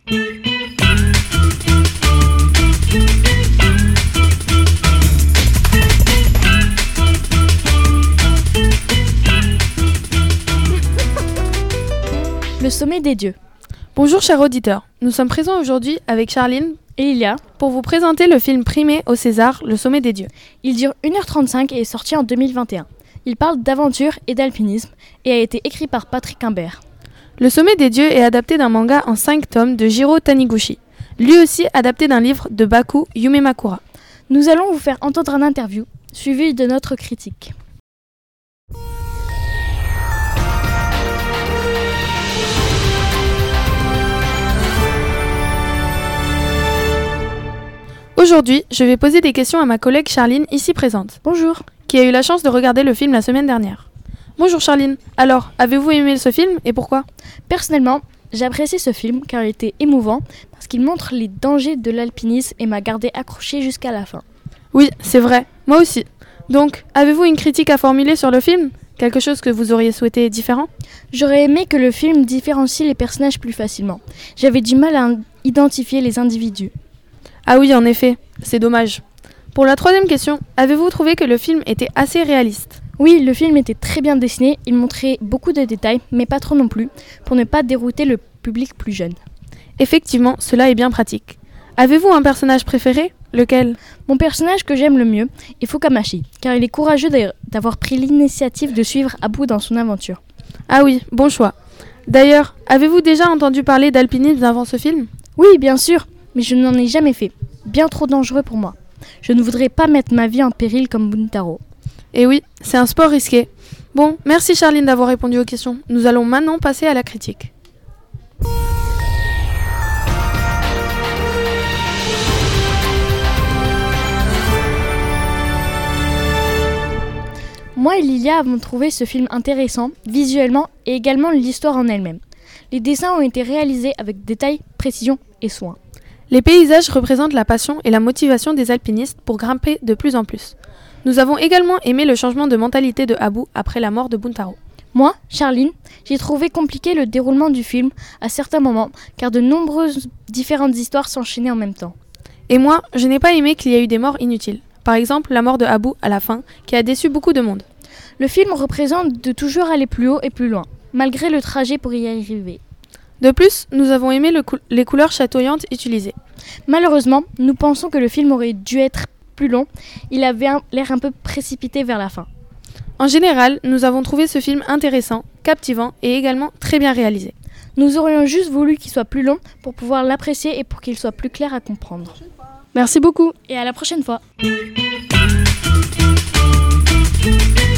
Le sommet des dieux. Bonjour chers auditeurs, nous sommes présents aujourd'hui avec Charline Et Lilia, pour vous présenter le film primé au César, Le sommet des dieux. il dure 1h35 et est sorti en 2021. Il parle d'aventure et d'alpinisme et a été écrit par Patrick Imbert. Le sommet des dieux est adapté d'un manga en 5 tomes de Jiro Taniguchi, lui aussi adapté d'un livre de Baku Yumemakura. Nous allons vous faire entendre une interview, suivie de notre critique. Aujourd'hui, je vais poser des questions à ma collègue Charline, ici présente, Bonjour. qui a eu la chance de regarder le film la semaine dernière. Bonjour Charline, alors, avez-vous aimé ce film et pourquoi ? Personnellement, j'ai apprécié ce film car il était émouvant parce qu'il montre les dangers de l'alpinisme et m'a gardé accroché jusqu'à la fin. Oui, c'est vrai, moi aussi. Donc, avez-vous une critique à formuler sur le film ? Quelque chose que vous auriez souhaité différent ? J'aurais aimé que le film différencie les personnages plus facilement. J'avais du mal à identifier les individus. Ah oui, en effet, c'est dommage. Pour la troisième question, avez-vous trouvé que le film était assez réaliste ? Oui, le film était très bien dessiné, il montrait beaucoup de détails, mais pas trop non plus, pour ne pas dérouter le public plus jeune. Effectivement, cela est bien pratique. Avez-vous un personnage préféré ? Lequel ? Mon personnage que j'aime le mieux est Fukamashi, car il est courageux d'avoir pris l'initiative de suivre Abu dans son aventure. Ah oui, bon choix. D'ailleurs, avez-vous déjà entendu parler d'alpinisme avant ce film ? Oui, bien sûr, mais je n'en ai jamais fait. Bien trop dangereux pour moi. Je ne voudrais pas mettre ma vie en péril comme Buntaro. Eh oui, c'est un sport risqué. Bon, merci Charline d'avoir répondu aux questions. Nous allons maintenant passer à la critique. Moi et Lilia avons trouvé ce film intéressant, visuellement et également l'histoire en elle-même. Les dessins ont été réalisés avec détail, précision et soin. Les paysages représentent la passion et la motivation des alpinistes pour grimper de plus en plus. Nous avons également aimé le changement de mentalité de Abu après la mort de Buntaro. Moi, Charline, j'ai trouvé compliqué le déroulement du film à certains moments, car de nombreuses différentes histoires s'enchaînaient en même temps. Et moi, je n'ai pas aimé qu'il y ait eu des morts inutiles. Par exemple, la mort de Abu à la fin, qui a déçu beaucoup de monde. Le film représente de toujours aller plus haut et plus loin, malgré le trajet pour y arriver. De plus, nous avons aimé les couleurs chatoyantes utilisées. Malheureusement, nous pensons que le film aurait dû être plus long, il avait l'air un peu précipité vers la fin. En général, nous avons trouvé ce film intéressant, captivant et également très bien réalisé. Nous aurions juste voulu qu'il soit plus long pour pouvoir l'apprécier et pour qu'il soit plus clair à comprendre. Merci beaucoup. Et à la prochaine fois.